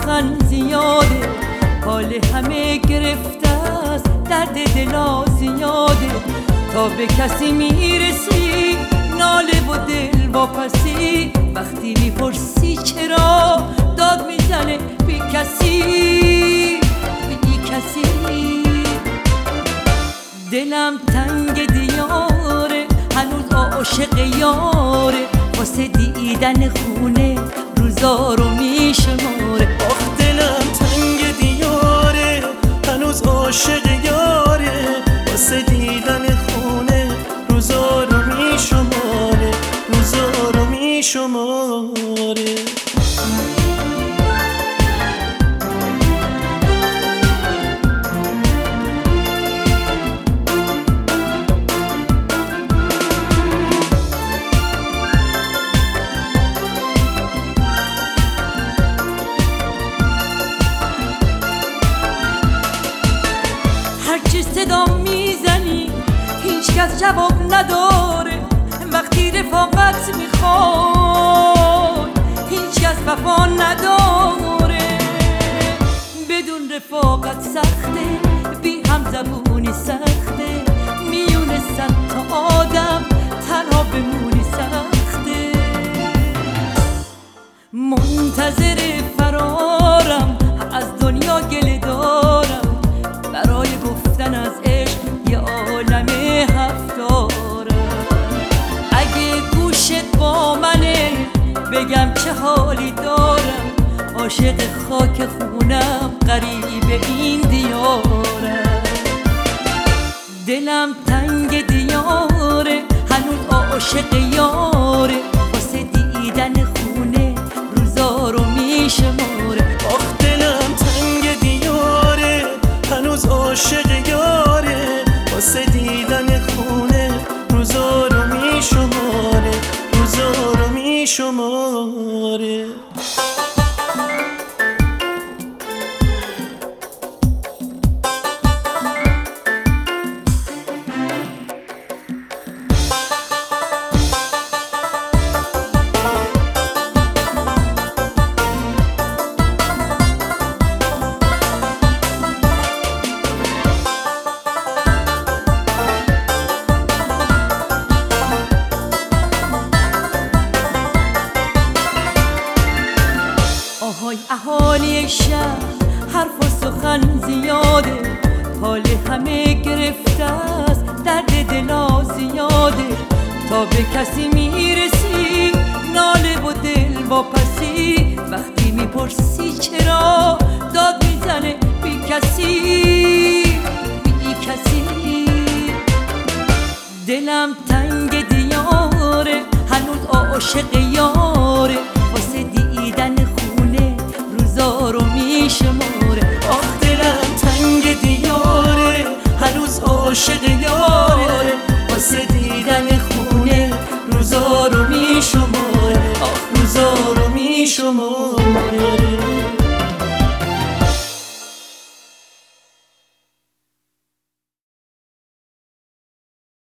سخن زیاده، حال همه گرفته است، درد دلا زیاده. تا به کسی میرسی ناله و دل واپسی، وقتی میپرسی چرا داد میزنه بی کسی بی کسی. دلم تنگ دیاره، هنوز عاشق یاره، واسه دیدن خونه روزا رو میشماره. آخ دلم تنگ دیاره، هنوز عاشق یاره، واسه دیدن خونه روزا رو میشماره، روزا رو میشماره. هرچی صدا میزنی هیچ کس جواب نداره، وقتی رفاقت میخوای هیچ کس وفا نداره. بدون رفاقت سخته، بی هم زبونی سخته، میونه صد تا آدم تنها بمونی سخته. منتظر فرارم از دنیا گله دارم، برای گفتن از عشق یه عالم حرف دارم. اگه گوشت با منه بگم چه حالی دارم، عاشق خاک خونم غریب این دیارم. دلم تنگ دیاره، هنوز عاشق یاره، واسه دیدن خونه روزا رو میشماره. آخ دلم تنگ دیاره، هنوز عاشق یاره، واسه دیدن خونه روزا رو میشماره، روزا رو میشماره. آهای اهالی شهر حرف و سخن زیاده، حال همه گرفته است، درد دلا زیاده. تا به کسی میرسی ناله و دل واپسی، وقتی میپرسی چرا داد میزنه بی کسی بی کسی. دلم تنگ دیاره، هنوز عاشق یاره، واسه دیدن خونه روزا رو میشماره. آخ دلم تنگ دیاره، هنوز عاشق یاره،